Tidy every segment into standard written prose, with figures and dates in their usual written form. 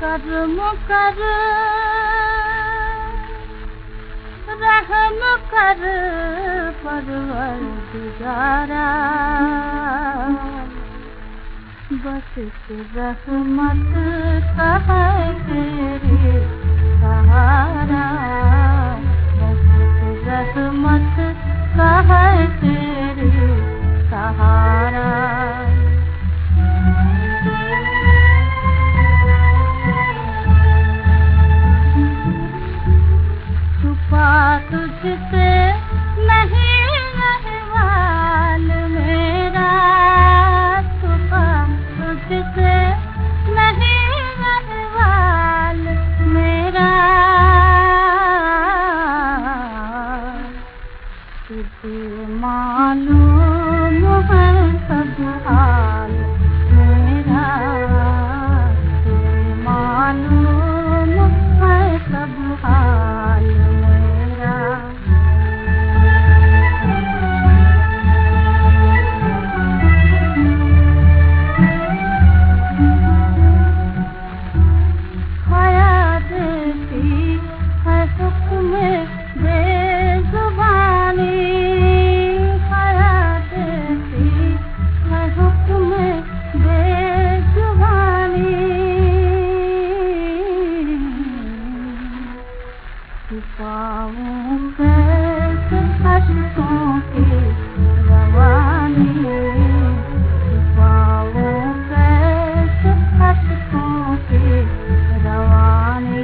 कर्म कर रहम कर परवरदिगारा, बस इस रहमत का है तेरे सहारा, बस इस रहमत का है तेरे सहारा। छुपा तुझसे नहीं अहवाल मेरा, छुपा तुझसे नहीं अहवाल मेरा, तुझे मालूम है सब हाल मेरा, तुझे मालूम है सब हाल मेरा। हया देती है हुक्म बेज़ुबानी, हया देती है हुक्म बेज़ुबानी, छुपाऊं कैसे अश्कों की रवानी, छुपाऊं कैसे अश्कों की रवानी।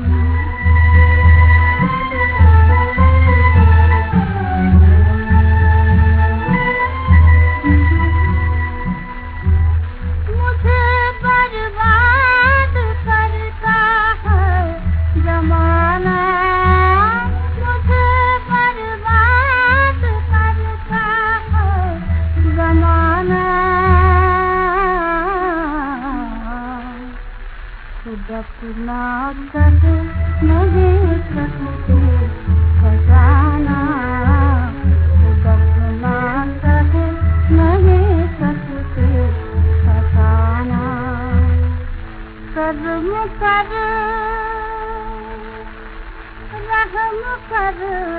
मुझे बर्बाद करता है जमाना, मुझे बर्बाद करता है जमाना, खुद अपना कद नहीं सकते खजाना, खुद अपना कद नहीं सकते खजाना। कर्म कर रहम कर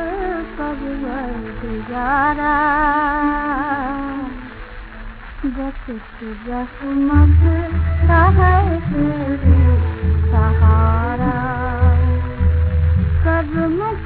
परवरदिगारा, बस इस रहमत का है तेरे सहारा। कर्म